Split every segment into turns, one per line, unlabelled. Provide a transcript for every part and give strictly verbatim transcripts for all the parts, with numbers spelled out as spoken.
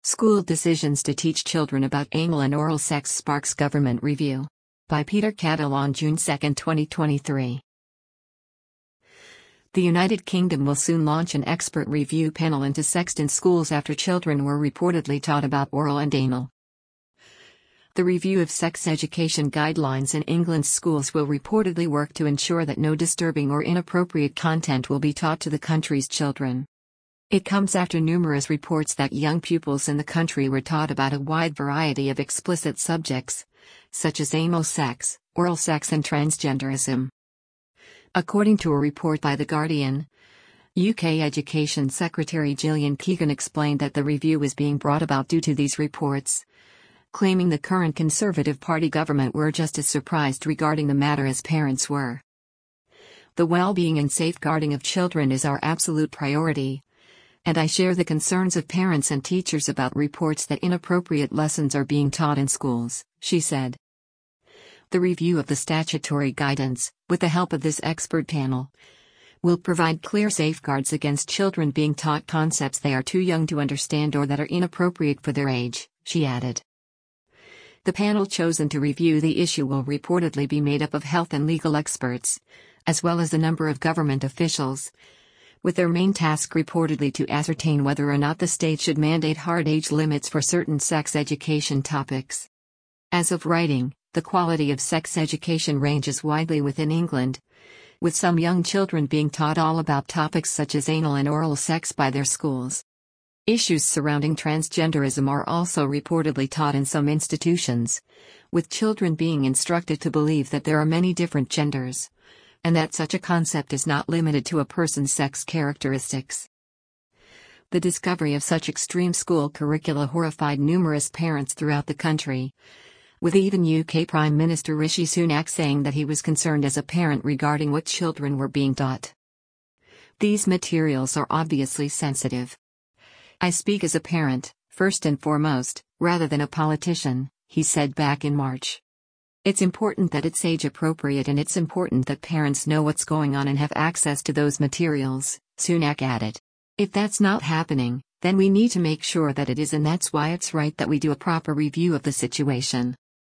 School decisions to teach children about anal and oral sex sparks government review. By Peter Cattle on June second, twenty twenty-three. The United Kingdom will soon launch an expert review panel into sex in schools after children were reportedly taught about oral and anal. The review of sex education guidelines in England's schools will reportedly work to ensure that no disturbing or inappropriate content will be taught to the country's children. It comes after numerous reports that young pupils in the country were taught about a wide variety of explicit subjects, such as anal sex, oral sex and transgenderism. According to a report by The Guardian, U K Education Secretary Gillian Keegan explained that the review was being brought about due to these reports, claiming the current Conservative Party government were just as surprised regarding the matter as parents were. The well-being and safeguarding of children is our absolute priority, and I share the concerns of parents and teachers about reports that inappropriate lessons are being taught in schools, she said. The review of the statutory guidance, with the help of this expert panel, will provide clear safeguards against children being taught concepts they are too young to understand or that are inappropriate for their age, she added. The panel chosen to review the issue will reportedly be made up of health and legal experts, as well as a number of government officials, with their main task reportedly to ascertain whether or not the state should mandate hard age limits for certain sex education topics. As of writing, the quality of sex education ranges widely within England, with some young children being taught all about topics such as anal and oral sex by their schools. Issues surrounding transgenderism are also reportedly taught in some institutions, with children being instructed to believe that there are many different genders, and that such a concept is not limited to a person's sex characteristics. The discovery of such extreme school curricula horrified numerous parents throughout the country, with even U K Prime Minister Rishi Sunak saying that he was concerned as a parent regarding what children were being taught. These materials are obviously sensitive. I speak as a parent, first and foremost, rather than a politician, he said back in March. It's important that it's age-appropriate and it's important that parents know what's going on and have access to those materials, Sunak added. If that's not happening, then we need to make sure that it is, and that's why it's right that we do a proper review of the situation.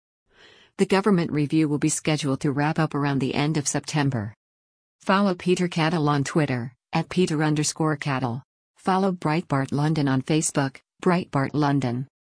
The government review will be scheduled to wrap up around the end of September. Follow Peter Cattle on Twitter, at Peter underscore Cattle. Follow Breitbart London on Facebook, Breitbart London.